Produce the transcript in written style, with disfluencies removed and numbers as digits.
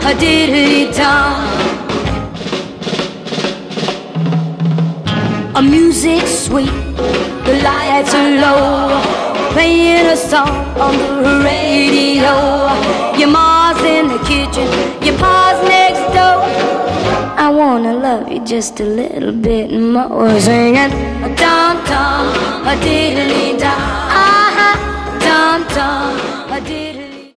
a diddly-dum. A music sweet, the lights are low, playing a song on the radio. Your ma's in the kitchen, your pa's next door. I wanna love you just a little bit more. Singing a dum-dum, a diddly-dum, dum-dum, a diddly-dum.